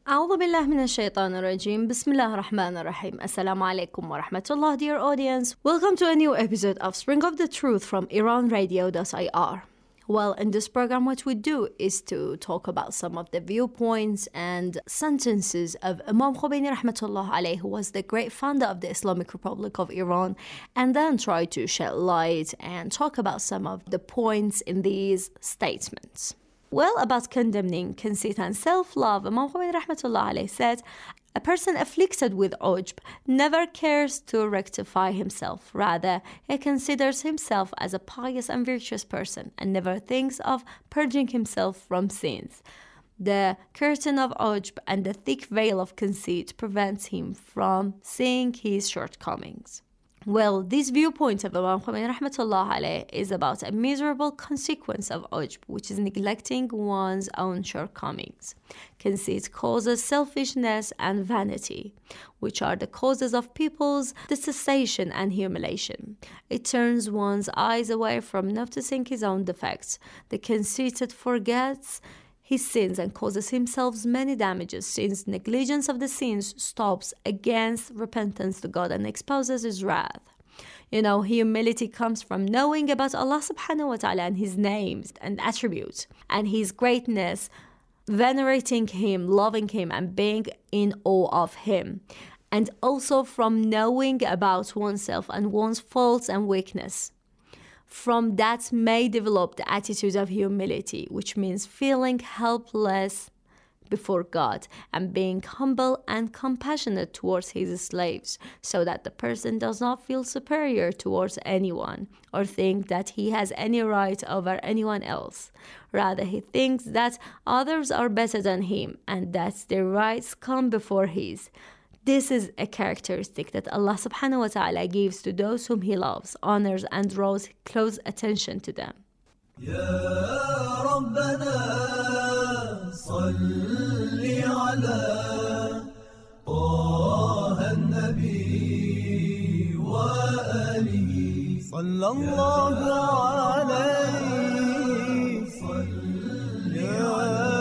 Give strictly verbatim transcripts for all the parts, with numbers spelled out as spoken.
أعوذ بالله من الشيطان الرجيم. بسم الله الرحمن الرحيم. Assalamu alaikum wa rahmatullah, dear audience. Welcome to a new episode of Spring of the Truth from Iran Radio dot I R. Well, in this program, what we do is to talk about some of the viewpoints and sentences of Imam Khomeini rahmatullah alayhi, who was the great founder of the Islamic Republic of Iran, and then try to shed light and talk about some of the points in these statements. Well, about condemning conceit and self-love, Imam Khomeini rahmatullah alayhi said, a person afflicted with ujb never cares to rectify himself. Rather, he considers himself as a pious and virtuous person and never thinks of purging himself from sins. The curtain of ujb and the thick veil of conceit prevents him from seeing his shortcomings. Well, this viewpoint of Imam Khomeini rahmatullah alayhi is about a miserable consequence of ujb, which is neglecting one's own shortcomings. Conceit causes selfishness and vanity, which are the causes of people's detestation and humiliation. It turns one's eyes away from noticing his own defects. The conceited forgets his sins and causes himself many damages, since negligence of the sins stops against repentance to God and exposes his wrath. You know, humility comes from knowing about Allah subhanahu wa ta'ala and his names and attributes and his greatness, venerating him, loving him, and being in awe of him. And also from knowing about oneself and one's faults and weakness. From that may develop the attitude of humility, which means feeling helpless before God and being humble and compassionate towards his slaves, so that the person does not feel superior towards anyone or think that he has any right over anyone else. Rather, he thinks that others are better than him and that their rights come before his. This is a characteristic that Allah subhanahu wa ta'ala gives to those whom He loves, honors, and draws close attention to them. Ya Rabbana salli ala Taha an-Nabi wa alihi sallallahu alayhi salli ala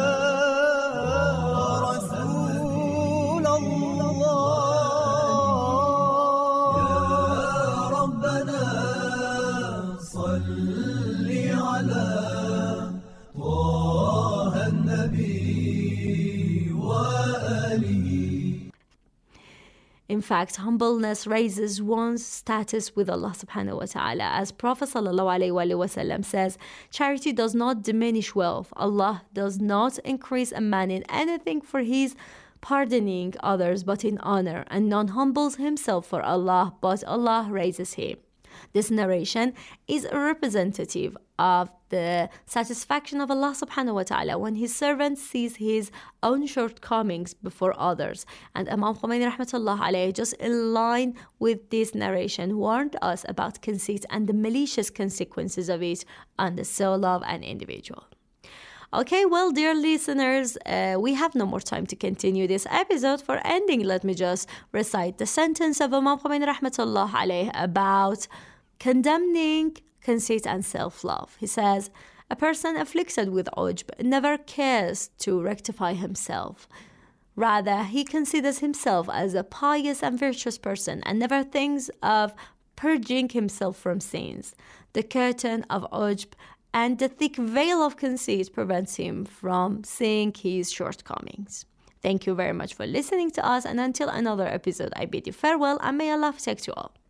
In fact, humbleness raises one's status with Allah subhanahu wa ta'ala. As Prophet sallallahu alayhi wa sallam says, charity does not diminish wealth. Allah does not increase a man in anything for his pardoning others, but in honor, and none humbles himself for Allah, but Allah raises him. This narration is representative of the satisfaction of Allah subhanahu wa ta'ala when his servant sees his own shortcomings before others. And Imam Khomeini rahmatullah alayhi, just in line with this narration, warned us about conceit and the malicious consequences of it on the soul of an individual. Okay, well, dear listeners, uh, we have no more time to continue this episode. For ending, let me just recite the sentence of Imam Khomeini rahmatullah alayhi about condemning conceit and self-love. He says, a person afflicted with ujb never cares to rectify himself. Rather, he considers himself as a pious and virtuous person and never thinks of purging himself from sins. The curtain of ujb and the thick veil of conceit prevents him from seeing his shortcomings. Thank you very much for listening to us, and until another episode, I bid you farewell, and may Allah protect you all.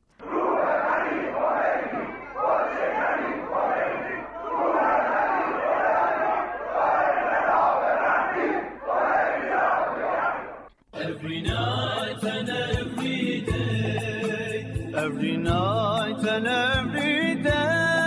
Every night and every day, every night and every day.